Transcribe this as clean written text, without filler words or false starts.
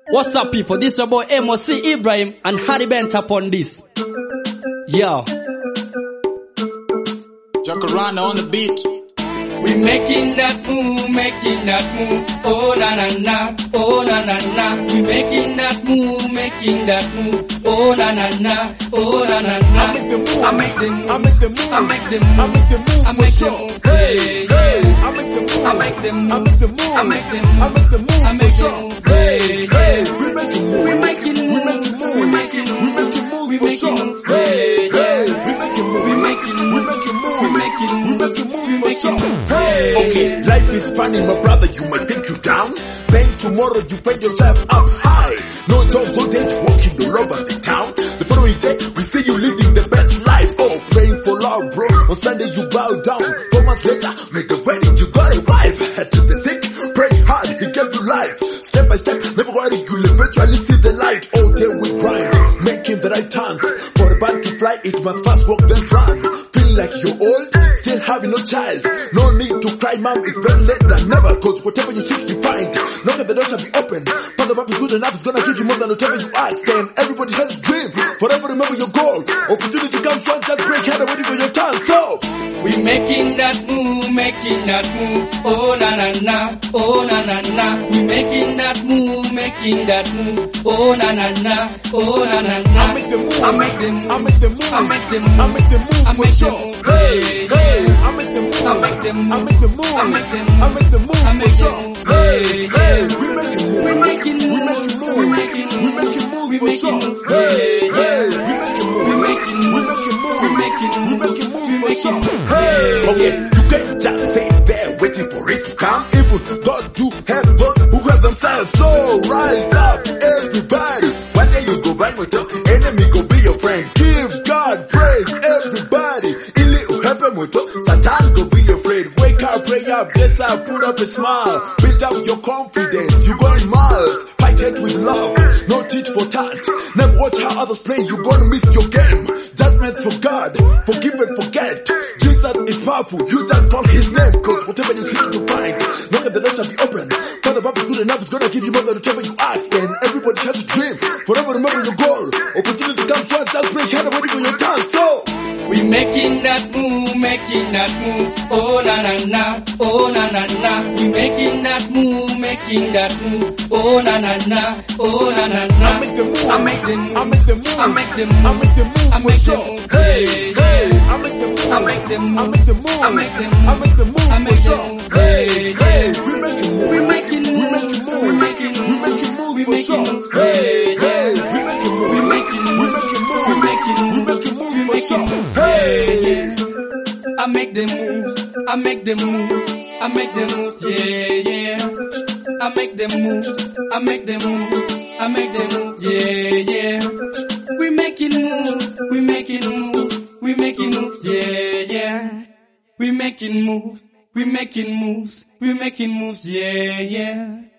What's up, people? This is your boy MOC Ibrahim and Harry Bent upon this. Yo. Jacaranda on the beat. We making that move, making that move. Oh na na na, oh na na na. We making that move, making that move. Oh na na na, oh na na na. I make the move, I make the move, I make the move, I make the move, I make the move, I make the move. Hey, hey. I make the move, I make the move, I make the move, I make the move, I make the move, I make the move. Hey, hey. We making move, We making move, we making move, we making move, we making move, we for making sure. move. Hey, hey. We making move, We making move, we making move, we making we move, making move, we for making sure. move. Hey. Okay, life is funny, my brother. You might think you down, then tomorrow you find yourself up high. No job, no date, walking all over the town. The following day, we see you living the best life. Oh, praying for love, bro. On Sunday you bow down. 4 months later, make a wedding, you got a wife. Head to the sick, pray hard, he gave you life. Step by step, never worry, you'll eventually see the light. All day we grind, making the right turns. For a bird to fly, it must first walk then run. Feeling like you're old, still having no child. No need to cry, mom, it's better late than never. Cause whatever you seek, you find. Knock at the door shall be open. Father, Bob is good enough, it's gonna give you more than whatever you ask. And everybody has a dream, forever remember your goal. Opportunity comes once, just break hand and waiting for your chance. So we making that move, making that move. Oh na na na, oh na na na. We making that move, making that move. Oh na na na, oh na na na. I make the move, I make the move, I make the move, I make the move, I make the move, I for make the sure. move. Hey, hey. I make the move, I make the move, I make the move, I make the move, I make the move, I for make the sure. move. Hey, hey. We making move, We making we move, making move, we making we move, making move, we for making sure. move. Hey, Hey, hey. we making move, We making we move, making move, we making we move, making move, we for making sure. move. Hey, okay, you can't just sit there waiting for it to come. Even God do have those who have themselves. So rise up, everybody. One day you go back with your enemy, go be your friend. Give God praise, everybody. Ili uhepe moto, Satan go be your friend. Wake up, pray up, bless up, put up a smile. Build up your confidence, you going miles. Fight it with love, no tit for tat. Never watch how others play, you gonna miss your game. Judgment for God, forgive and forget. Jesus is powerful, you just call his name. Cause whatever you seek you find, knock at the door shall be open. Father, Bob is good enough, it's gonna give you more than whatever you ask. And everybody has a dream, forever remember your goal. Opportunity comes once, just break hand and waiting for your chance. So we making that move, making that move. Oh na na na, oh na na na. We making that move, making that move. Oh na na na, oh na na na. I make the move, I make the move, I make the move, I make the move, I make the move, I for make the sure. move. Hey, hey. I make the move, I make the move, I make the move, I make the move, I make the move, I for make the sure. move. Hey, hey. We making move, We making we move, making move, we making we move, making move, we for making sure. move. Hey, hey. We making move, We making we move, making move, we making we move, making move, we for making sure. move. Hey, yeah. I make the moves, I make the moves, I make the moves, yeah, yeah. I make the moves, I make the moves, I make the moves, yeah, yeah. We making moves, we making moves, we making moves, yeah, yeah. We making moves, we making moves, we making moves, yeah, yeah.